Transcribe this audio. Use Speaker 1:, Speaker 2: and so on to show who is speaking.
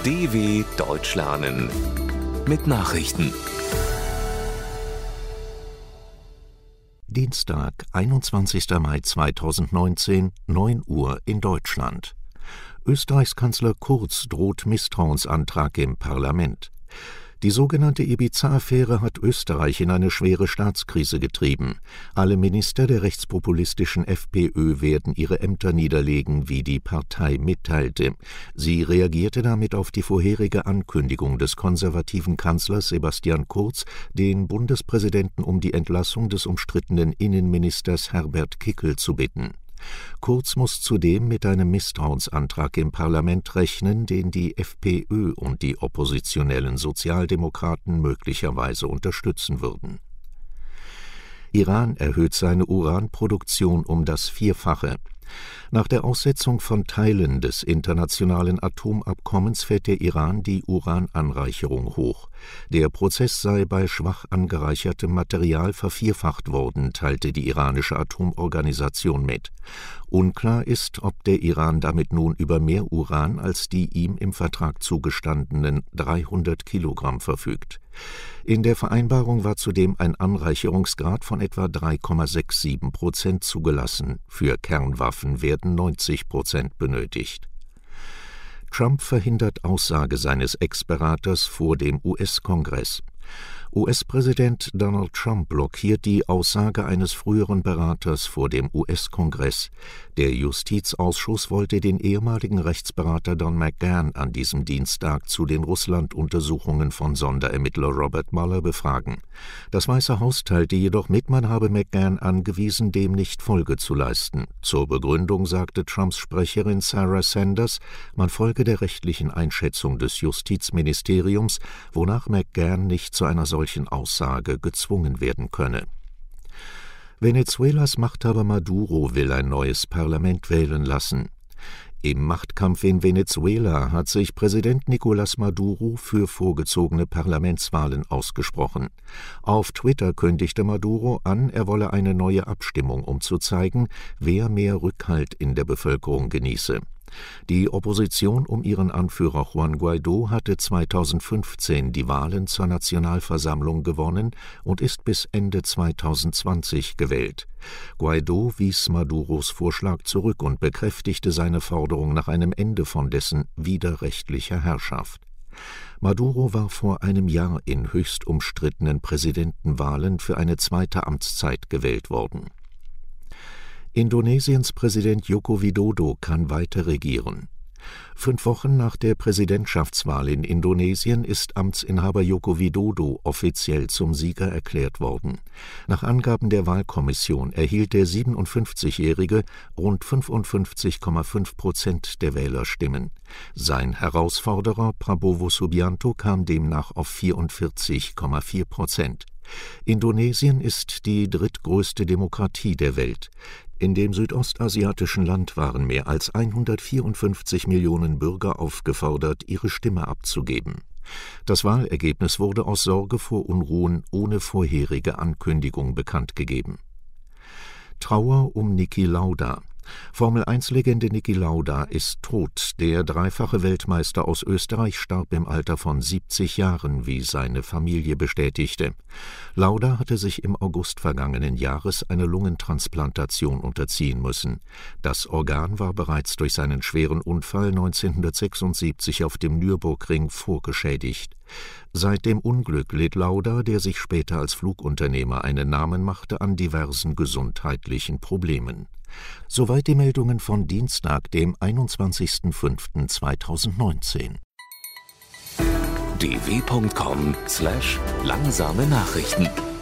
Speaker 1: DW Deutsch lernen mit Nachrichten.
Speaker 2: Dienstag, 21. Mai 2019, 9 Uhr in Deutschland. Österreichs Kanzler Kurz droht Misstrauensantrag im Parlament. Die sogenannte Ibiza-Affäre hat Österreich in eine schwere Staatskrise getrieben. Alle Minister der rechtspopulistischen FPÖ werden ihre Ämter niederlegen, wie die Partei mitteilte. Sie reagierte damit auf die vorherige Ankündigung des konservativen Kanzlers Sebastian Kurz, den Bundespräsidenten um die Entlassung des umstrittenen Innenministers Herbert Kickl zu bitten. Kurz muss zudem mit einem Misstrauensantrag im Parlament rechnen, den die FPÖ und die oppositionellen Sozialdemokraten möglicherweise unterstützen würden. Iran erhöht seine Uranproduktion um das Vierfache. Nach der Aussetzung von Teilen des internationalen Atomabkommens fährt der Iran die Urananreicherung hoch. Der Prozess sei bei schwach angereichertem Material vervierfacht worden, teilte die iranische Atomorganisation mit. Unklar ist, ob der Iran damit nun über mehr Uran als die ihm im Vertrag zugestandenen 300 Kilogramm verfügt. In der Vereinbarung war zudem ein Anreicherungsgrad von etwa 3,67% zugelassen. Für Kernwaffen werden 90% benötigt. Trump verhindert Aussage seines Ex-Beraters vor dem US-Kongress. US-Präsident Donald Trump blockiert die Aussage eines früheren Beraters vor dem US-Kongress. Der Justizausschuss wollte den ehemaligen Rechtsberater Don McGahn an diesem Dienstag zu den Russland-Untersuchungen von Sonderermittler Robert Mueller befragen. Das Weiße Haus teilte jedoch mit, man habe McGahn angewiesen, dem nicht Folge zu leisten. Zur Begründung sagte Trumps Sprecherin Sarah Sanders, man folge der rechtlichen Einschätzung des Justizministeriums, wonach McGahn nicht zu einer solchen Aussage gezwungen werden könne. Venezuelas Machthaber Maduro will ein neues Parlament wählen lassen. Im Machtkampf in Venezuela hat sich Präsident Nicolás Maduro für vorgezogene Parlamentswahlen ausgesprochen. Auf Twitter kündigte Maduro an, er wolle eine neue Abstimmung, um zu zeigen, wer mehr Rückhalt in der Bevölkerung genieße. Die Opposition um ihren Anführer Juan Guaidó hatte 2015 die Wahlen zur Nationalversammlung gewonnen und ist bis Ende 2020 gewählt. Guaidó wies Maduros Vorschlag zurück und bekräftigte seine Forderung nach einem Ende von dessen widerrechtlicher Herrschaft. Maduro war vor einem Jahr in höchst umstrittenen Präsidentenwahlen für eine zweite Amtszeit gewählt worden. Indonesiens Präsident Joko Widodo kann weiter regieren. 5 Wochen nach der Präsidentschaftswahl in Indonesien ist Amtsinhaber Joko Widodo offiziell zum Sieger erklärt worden. Nach Angaben der Wahlkommission erhielt der 57-Jährige rund 55,5% der Wählerstimmen. Sein Herausforderer Prabowo Subianto kam demnach auf 44,4%. Indonesien ist die drittgrößte Demokratie der Welt. In dem südostasiatischen Land waren mehr als 154 Millionen Bürger aufgefordert, ihre Stimme abzugeben. Das Wahlergebnis wurde aus Sorge vor Unruhen ohne vorherige Ankündigung bekannt gegeben. Trauer um Niki Lauda. Formel-1-Legende Niki Lauda ist tot. Der dreifache Weltmeister aus Österreich starb im Alter von 70 Jahren, wie seine Familie bestätigte. Lauda hatte sich im August vergangenen Jahres eine Lungentransplantation unterziehen müssen. Das Organ war bereits durch seinen schweren Unfall 1976 auf dem Nürburgring vorgeschädigt. Seit dem Unglück litt Lauda, der sich später als Flugunternehmer einen Namen machte, an diversen gesundheitlichen Problemen. Soweit die Meldungen von Dienstag, dem 21.05.2019.
Speaker 1: dw.com/langsame Nachrichten